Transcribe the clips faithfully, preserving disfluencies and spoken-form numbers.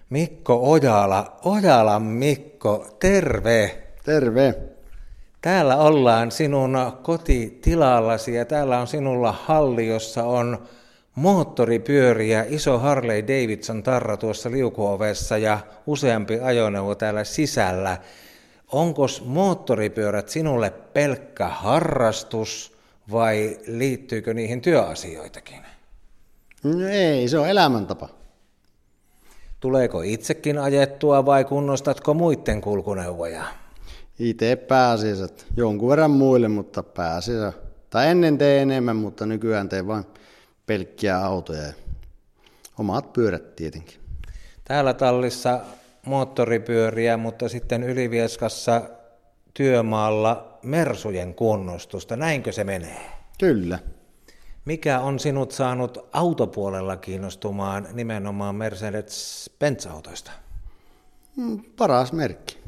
Mikko Ojala, Ojalan Mikko, terve. Terve. Täällä ollaan sinun kotitilallasi ja täällä on sinulla halli, jossa on moottoripyöriä, iso Harley Davidson tarra tuossa liukuovessa ja useampi ajoneuvo täällä sisällä. Onkos moottoripyörät sinulle pelkkä harrastus vai liittyykö niihin työasioitakin? No ei, se on elämäntapa. Tuleeko itsekin ajettua vai kunnostatko muiden kulkuneuvoja? Itse pääasiassa, jonkun verran muille, mutta pääasiassa. Tai ennen tein enemmän, mutta nykyään teen vain pelkkiä autoja ja omat pyörät tietenkin. Täällä tallissa moottoripyöriä, mutta sitten Ylivieskassa työmaalla Mersujen kunnostusta. Näinkö se menee? Kyllä. Mikä on sinut saanut autopuolella kiinnostumaan nimenomaan Mercedes-Benz-autoista? Mm, paras merkki.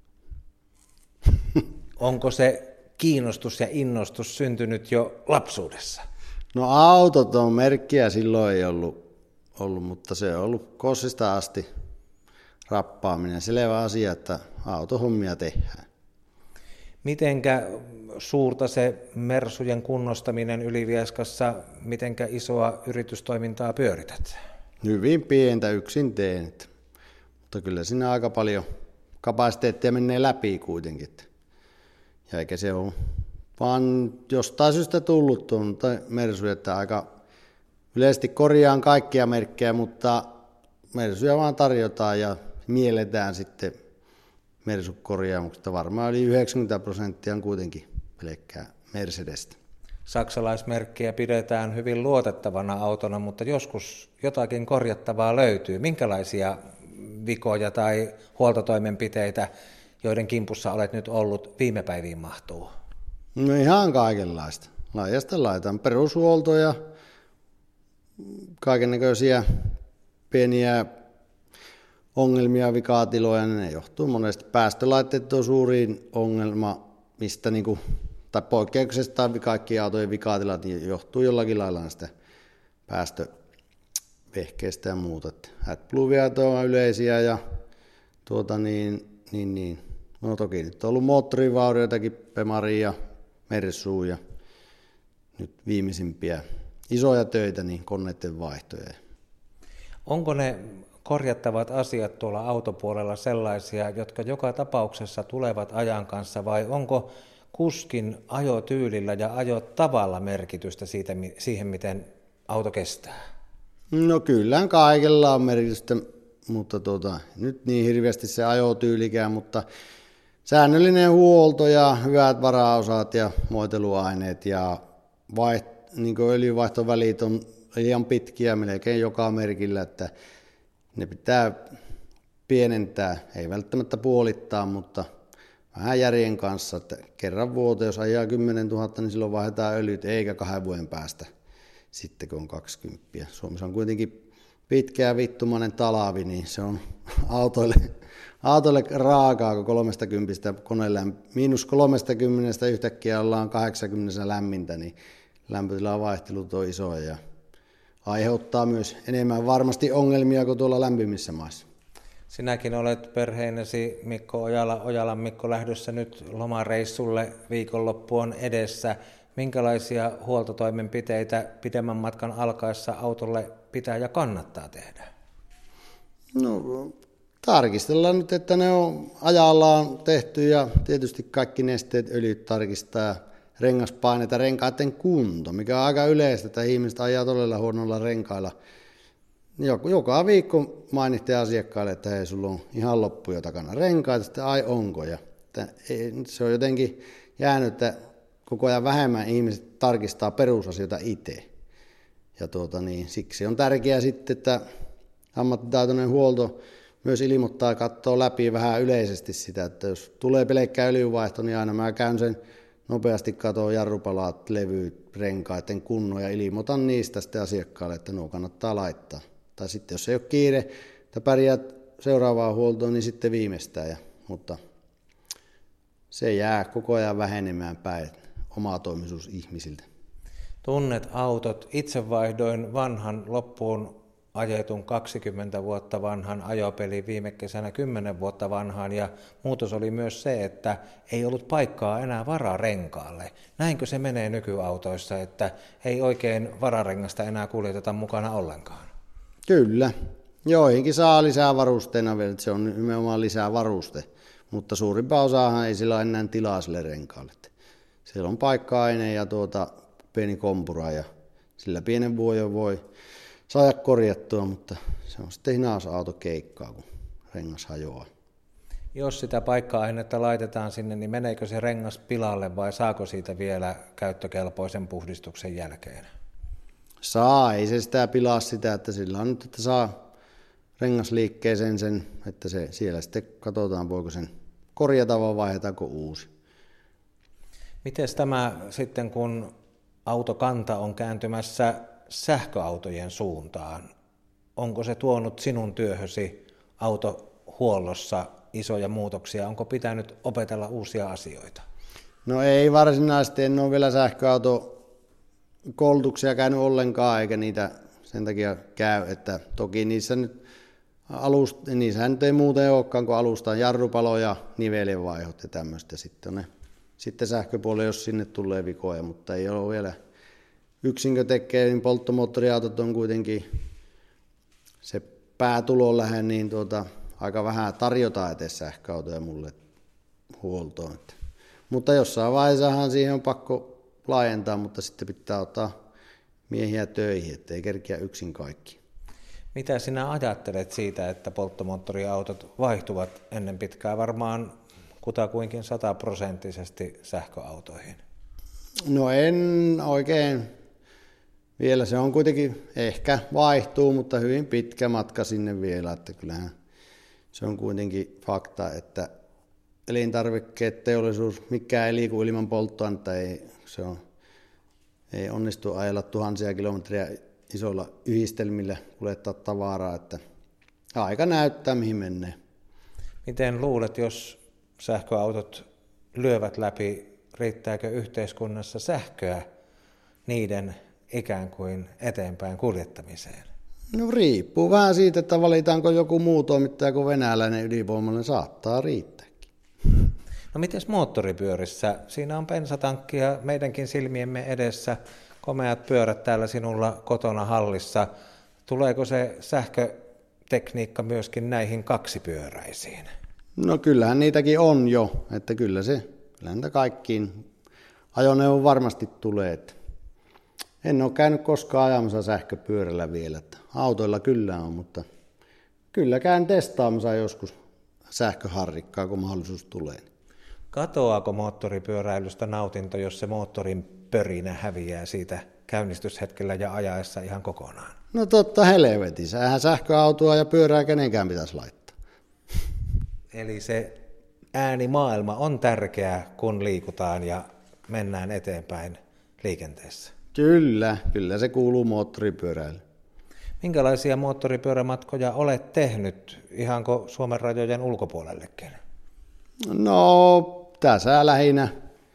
Onko se kiinnostus ja innostus syntynyt jo lapsuudessa? No autot on merkkiä, silloin ei ollut, ollut mutta se on ollut kossista asti rappaaminen. Selvä asia, että autohommia tehdään. Mitenkä suurta se Mersujen kunnostaminen Ylivieskassa, mitenkä isoa yritystoimintaa pyörität? Hyvin pientä yksin teen, mutta kyllä siinä aika paljon kapasiteettia menee läpi kuitenkin. Ja eikä se ole vaan jostain syystä tullut tuon Mersuja, että aika yleisesti korjaan kaikkia merkkejä, mutta Mersuja vaan tarjotaan ja mielletään sitten Mersu-korjaamuksesta. Varmaan yli yhdeksänkymmentä prosenttia on kuitenkin pelkkää Mercedestä. Saksalaismerkkiä pidetään hyvin luotettavana autona, mutta joskus jotakin korjattavaa löytyy. Minkälaisia vikoja tai huoltotoimenpiteitä, joiden kimpussa olet nyt ollut, viime päiviin mahtuu? No ihan kaikenlaista. Laajasta laitaan perushuoltoja, kaikennäköisiä pieniä ongelmia, vikaatiloja, ne johtuu monesti. Päästölaitteet on suurin ongelma, mistä niinku, tai poikkeuksesta kaikki autojen vikaatilat niin johtuu jollakin lailla näistä päästövehkeistä ja muuta. AdBlue-viat on yleisiä ja tuota niin, niin, niin. No toki nyt on ollut moottorivaurioitakin, Pemaria ja Mersuun ja nyt viimeisimpiä isoja töitä, niin koneiden vaihtoja. Onko ne korjattavat asiat tuolla autopuolella sellaisia, jotka joka tapauksessa tulevat ajan kanssa, vai onko kuskin ajotyylillä ja ajotavalla merkitystä siitä, siihen, miten auto kestää? No kyllähän kaikella on merkitystä, mutta tuota, nyt niin hirveästi se ajotyylikään, mutta säännöllinen huolto ja hyvät varaosat ja moiteluaineet ja vaiht, niin öljyvaihtovälit on liian pitkiä melkein joka merkillä, että ne pitää pienentää, ei välttämättä puolittaa, mutta vähän järjen kanssa, että kerran vuoteen, jos ajaa kymmenen tuhatta, niin silloin vaihdetaan öljyt, eikä kahden vuoden päästä sitten, kun on kaksikymmentä. Suomessa on kuitenkin pitkä ja vittumainen talavi, niin se on autoille, autoille raakaa, kun kolmekymmentä koneella miinus kolmekymmentä yhtäkkiä ollaan kahdeksankymmentä lämmintä, niin lämpötilan vaihtelut on isoja ja aiheuttaa myös enemmän varmasti ongelmia kuin tuolla lämpimissä maissa. Sinäkin olet perheenesi Mikko Ojala, Ojalan Mikko lähdössä nyt lomareissulle, viikonloppu on edessä. Minkälaisia huoltotoimenpiteitä pidemmän matkan alkaessa autolle pitää ja kannattaa tehdä? No tarkistellaan nyt, että ne on ajallaan tehty ja tietysti kaikki nesteet, öljyt tarkistaa. Rengaspaineita, renkaiden kunto, mikä on aika yleistä, että ihmiset ajaa todella huonolla renkailla. Joka viikko mainitte asiakkaille, että hei, sulla on ihan loppuja takana renkaita, sitten ai onko. Ja, se on jotenkin jäänyt, että koko ajan vähemmän ihmiset tarkistaa perusasioita itse. Ja tuota, niin, siksi on tärkeää sitten, että ammattitaitoinen huolto myös ilmoittaa ja katsoo läpi vähän yleisesti sitä, että jos tulee pelkkää öljyvaihto, niin aina mä käyn sen nopeasti katsoa jarrupalaat, levyt, renkaiden kunnon ja ilmoitan niistä sitten asiakkaalle, että nuo kannattaa laittaa. Tai sitten jos ei ole kiire, että pärjäät seuraavaan huoltoon, niin sitten viimeistään. Ja, mutta se jää koko ajan vähenemään päin omatoimisuus ihmisiltä. Tunnet autot. Itse vaihdoin vanhan loppuun ajetun kaksikymmentä vuotta vanhan ajopeli viime kesänä kymmenen vuotta vanhaan, ja muutos oli myös se, että ei ollut paikkaa enää vararenkaalle. Näinkö se menee nykyautoissa, että ei oikein vararengasta enää kuljeteta mukana ollenkaan? Kyllä. Joihinkin saa lisää varusteena vielä, että se on nimenomaan lisää varuste, mutta suurimpaa osaahan ei sillä ole enää tilaa sille renkaalle. Siellä on paikka-aine ja tuota, pieni kompura ja sillä pienen vuojon voi saada korjattua, mutta se on sitten hinausautokeikkaa, kun rengas hajoaa. Jos sitä paikka-ainetta laitetaan sinne, niin meneekö se rengas pilalle vai saako siitä vielä käyttökelpoisen puhdistuksen jälkeen? Saa, ei se sitä pilaa sitä, että sillä on nyt, että saa rengasliikkeeseen sen, että se siellä sitten katsotaan, voiko sen korjata vai vaihdetaanko uusi. Miten tämä sitten, kun autokanta on kääntymässä sähköautojen suuntaan, onko se tuonut sinun työhösi autohuollossa isoja muutoksia? Onko pitänyt opetella uusia asioita? No ei varsinaisesti, en ole vielä sähköautokoulutuksia käynyt ollenkaan, eikä niitä sen takia käy, että toki niissä nyt alust, niissähän nyt ei muuten olekaan kuin alustaan jarrupalo ja nivelenvaihot ja tämmöistä. Sitten on ne, sitten sähköpuoli, jos sinne tulee vikoja, mutta ei ole vielä yksinkö tekee, niin polttomoottoriautot on kuitenkin se päätulon lähde, niin tuota, aika vähän tarjotaan edes sähköautoja mulle huoltoon. Mutta jossain vaiheessahan siihen on pakko laajentaa, mutta sitten pitää ottaa miehiä töihin, ettei kerkiä yksin kaikki. Mitä sinä ajattelet siitä, että polttomoottoriautot vaihtuvat ennen pitkää varmaan kutakuinkin sataprosenttisesti sähköautoihin? No en oikein. Vielä se on kuitenkin, ehkä vaihtuu, mutta hyvin pitkä matka sinne vielä, että kyllähän se on kuitenkin fakta, että elintarvikkeet, teollisuus, mikään ei liiku ilman polttoainetta, ei, se on, ei onnistu ajella tuhansia kilometriä isoilla yhdistelmillä kuljettaa tavaraa, että aika näyttää mihin menee. Miten luulet, jos sähköautot lyövät läpi, riittääkö yhteiskunnassa sähköä niiden ikään kuin eteenpäin kuljettamiseen? No riippuu vähän siitä, että valitaanko joku muu toimittaja kuin venäläinen ydinvoimainen, saattaa riittääkin. No mites moottoripyörissä? Siinä on bensatankki ja meidänkin silmiemme edessä komeat pyörät täällä sinulla kotona hallissa. Tuleeko se sähkötekniikka myöskin näihin kaksipyöräisiin? No kyllähän niitäkin on jo, että kyllä se, kyllä niitä kaikkiin ajoneuvoon varmasti tulee. Että en ole käynyt koskaan ajamassa sähköpyörällä vielä, että autoilla kyllä on, mutta kyllä käyn testaamassa joskus sähköharrikkaa, kun mahdollisuus tulee. Katoaako moottoripyöräilystä nautinto, jos se moottorin pörinä häviää siitä käynnistyshetkellä ja ajaessa ihan kokonaan? No totta helvetissä, eihän sähköautoa ja pyörää kenenkään pitäisi laittaa. Eli se äänimaailma on tärkeä, kun liikutaan ja mennään eteenpäin liikenteessä. Kyllä, kyllä se kuuluu moottoripyöräilyyn. Minkälaisia moottoripyörämatkoja olet tehnyt, ihanko Suomen rajojen ulkopuolellekin? No, tässä lähinnä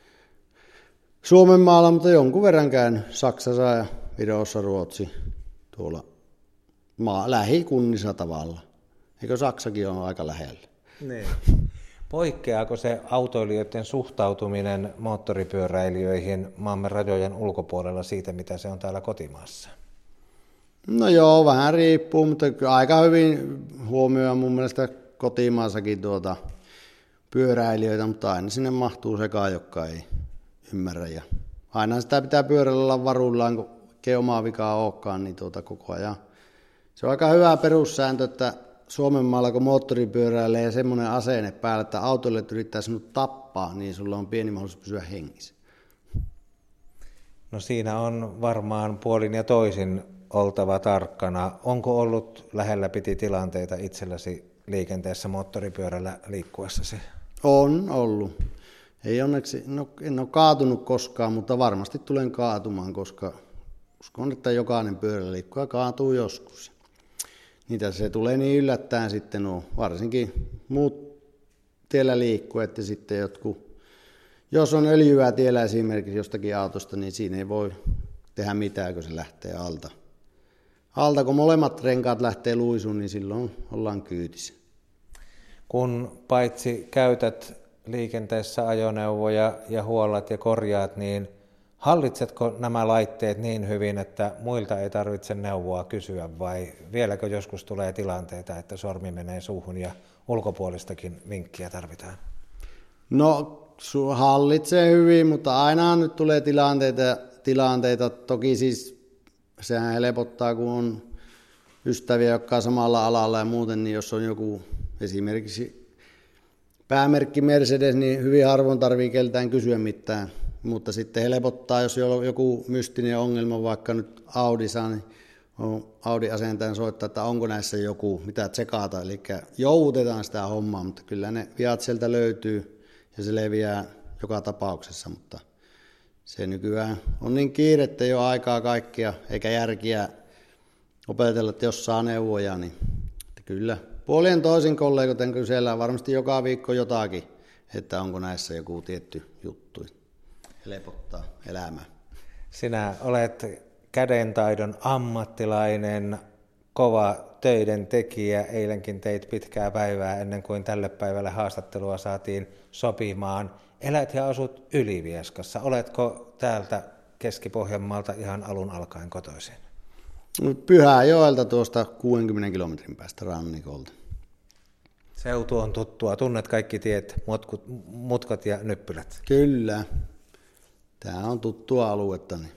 Suomen maalla, mutta jonkun verran käyn Saksassa ja Virossa, Ruotsi, tuolla maa, lähikunnissa tavalla. Eikö Saksakin ole aika lähellä? Niin. Poikkeaako se autoilijoiden suhtautuminen moottoripyöräilijöihin maamme rajojen ulkopuolella siitä, mitä se on täällä kotimaassa? No joo, vähän riippuu, mutta aika hyvin huomioon mun mielestä kotimaassakin tuota pyöräilijöitä, mutta aina sinne mahtuu sekaan, jotka ei ymmärrä. Ja aina sitä pitää pyörällä olla varuillaan, kun ei omaa vikaa olekaan, niin tuota koko ajan. Se on aika hyvä perussääntö, että Suomen maalla, kun moottoripyöräilee ja semmoinen asenne päällä, että autolle yrittää sinut tappaa, niin sulla on pieni mahdollisuus pysyä hengissä. No siinä on varmaan puolin ja toisin oltava tarkkana. Onko ollut lähellä piti tilanteita itselläsi liikenteessä moottoripyörällä liikkuessasi? On ollut. Ei onneksi, no, en ole kaatunut koskaan, mutta varmasti tulen kaatumaan, koska uskon, että jokainen pyörällä liikkuja kaatuu joskus. Niitä se tulee niin yllättäen sitten, no, varsinkin muut tiellä liikkuvat ja sitten jotkut, jos on öljyä tiellä esimerkiksi jostakin autosta, niin siinä ei voi tehdä mitään, kun se lähtee alta, alta kun molemmat renkaat lähtee luisuun, niin silloin ollaan kyytissä. Kun paitsi käytät liikenteessä ajoneuvoja ja huollat ja korjaat, niin hallitsetko nämä laitteet niin hyvin, että muilta ei tarvitse neuvoa kysyä, vai vieläkö joskus tulee tilanteita, että sormi menee suuhun ja ulkopuolistakin vinkkiä tarvitaan? No hallitsee hyvin, mutta aina nyt tulee tilanteita, tilanteita. Toki siis sehän helpottaa, kun on ystäviä, jotka on samalla alalla ja muuten, niin jos on joku esimerkiksi päämerkki Mercedes, niin hyvin harvoin tarvii keltään kysyä mitään. Mutta sitten helpottaa, jos on joku mystinen ongelma, vaikka nyt Audissa, niin Audi-asentajan soittaa, että onko näissä joku, mitä tsekata. Eli joutetaan sitä hommaa, mutta kyllä ne viat sieltä löytyy ja se leviää joka tapauksessa. Mutta se nykyään on niin kiire, että ei ole aikaa kaikkia eikä järkiä opetella, että jos saa neuvoja, niin kyllä. Puolien toisin kollegoiden kysellään varmasti joka viikko jotakin, että onko näissä joku tietty juttu. Helpottaa elämää. Sinä olet kädentaidon ammattilainen, kova töiden tekijä. Eilenkin teit pitkää päivää ennen kuin tälle päivälle haastattelua saatiin sopimaan. Elät ja asut Ylivieskassa. Oletko täältä Keski-Pohjanmaalta ihan alun alkaen kotoisin? Pyhäjoelta tuosta kuudenkymmenen kilometrin päästä rannikolta. Seutu on tuttua. Tunnet kaikki tiet, mutkut, mutkat ja nyppylät. Kyllä. Tämä on tuttua aluetta. Niin.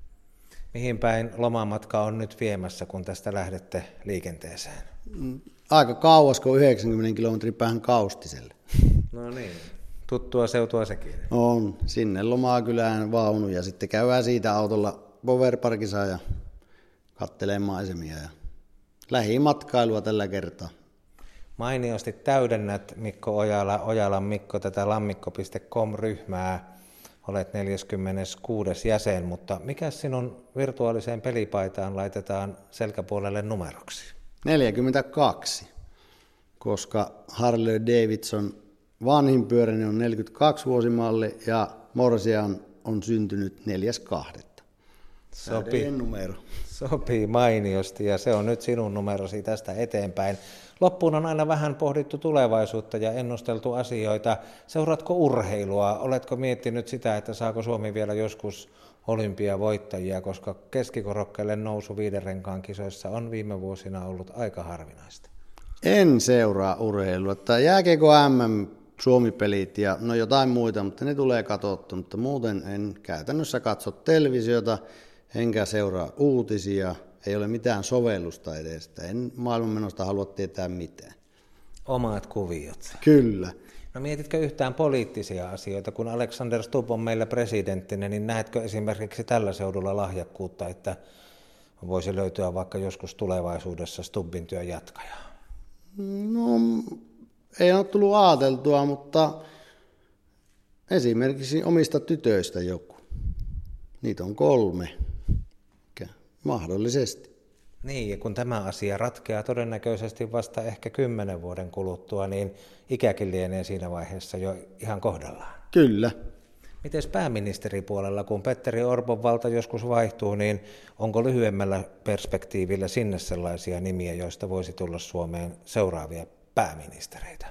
Mihin päin lomamatka on nyt viemässä, kun tästä lähdette liikenteeseen? Aika kauas, kun yhdeksänkymmentä kilometrin päähän Kaustiselle. No niin, tuttua seutua sekin. On, sinne Lomakylään vaunu ja sitten käydään siitä autolla Powerparkissa ja kattelee maisemia ja lähimatkailua tällä kertaa. Mainiosti täydennät Mikko Ojala, Ojalan Mikko, tätä lammikko piste com-ryhmää. Olet neljäskymmeneskuudes jäsen, mutta mikä sinun virtuaaliseen pelipaitaan laitetaan selkäpuolelle numeroksi? neljäkymmentäkaksi, koska Harley Davidson vanhin pyöräni on neljäkymmentäkaksi vuosimalli ja Morsian on syntynyt neljäs toista. Sopii, numero. Sopii mainiosti ja se on nyt sinun numerosi tästä eteenpäin. Loppuun on aina vähän pohdittu tulevaisuutta ja ennusteltu asioita. Seuraatko urheilua? Oletko miettinyt sitä, että saako Suomi vielä joskus olympiavoittajia, koska keskikorokkeelle nousu viiden renkaan kisoissa on viime vuosina ollut aika harvinaista? En seuraa urheilua. Jääkiekko M M, Suomi-pelit ja no jotain muita, mutta ne tulee katsottu. Mutta muuten en käytännössä katso televisiota, enkä seuraa uutisia. Ei ole mitään sovellusta edes. En maailmanmenosta halua tietää mitään. Omat kuviot. Kyllä. No mietitkö yhtään poliittisia asioita? Kun Alexander Stubb on meillä presidenttinä, niin näetkö esimerkiksi tällä seudulla lahjakkuutta, että voisi löytyä vaikka joskus tulevaisuudessa Stubbin työn jatkajaa? No ei ole tullut ajateltua, mutta esimerkiksi omista tytöistä joku. Niitä on kolme. Mahdollisesti. Niin, ja kun tämä asia ratkeaa todennäköisesti vasta ehkä kymmenen vuoden kuluttua, niin ikäkin lienee siinä vaiheessa jo ihan kohdallaan. Kyllä. Mites pääministeripuolella, kun Petteri Orpon valta joskus vaihtuu, niin onko lyhyemmällä perspektiivillä sinne sellaisia nimiä, joista voisi tulla Suomeen seuraavia pääministereitä?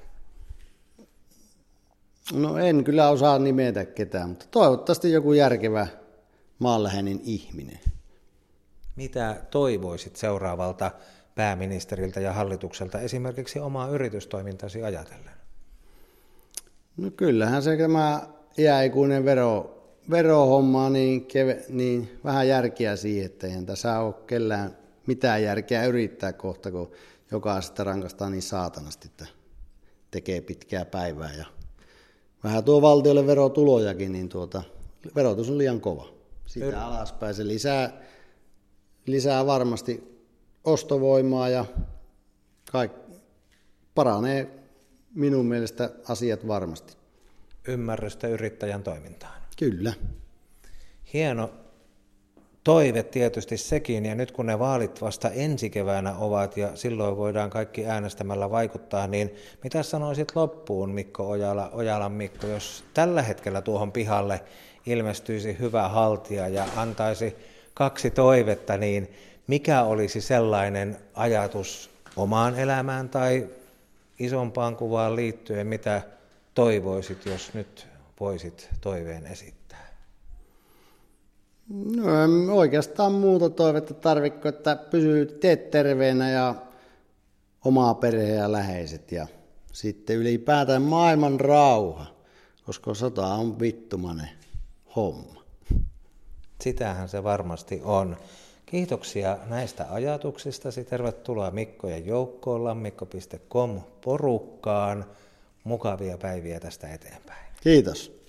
No en kyllä osaa nimetä ketään, mutta toivottavasti joku järkevä maanläheinen ihminen. Mitä toivoisit seuraavalta pääministeriltä ja hallitukselta esimerkiksi omaa yritystoimintasi ajatellen? No kyllähän se tämä iäikuinen vero, verohomma, niin, keve, niin vähän järkeä siihen, että eihän tässä ole kellään mitään järkeä yrittää kohta, kun jokaisesta rankastaa niin saatanasti, että tekee pitkää päivää. Ja vähän tuo valtiolle verotulojakin, niin tuota, verotus on liian kova. Sitä Yr- alaspäin se lisää... Lisää varmasti ostovoimaa ja kaik, paranee minun mielestä asiat varmasti. Ymmärrystä yrittäjän toimintaan. Kyllä. Hieno toive tietysti sekin, ja nyt kun ne vaalit vasta ensi keväänä ovat ja silloin voidaan kaikki äänestämällä vaikuttaa, niin mitä sanoisit loppuun, Mikko Ojala, Ojalan Mikko, jos tällä hetkellä tuohon pihalle ilmestyisi hyvä haltija ja antaisi kaksi toivetta, niin mikä olisi sellainen ajatus omaan elämään tai isompaan kuvaan liittyen, mitä toivoisit, jos nyt voisit toiveen esittää? No en oikeastaan muuta toivetta tarvitse, että pysyy teet terveenä ja omaa perhe ja läheiset ja sitten ylipäätään maailman rauha, koska sota on vittumainen homma. Sitähän se varmasti on. Kiitoksia näistä ajatuksistasi. Tervetuloa Mikkojen joukkoon, lammikko piste com porukkaan. Mukavia päiviä tästä eteenpäin. Kiitos.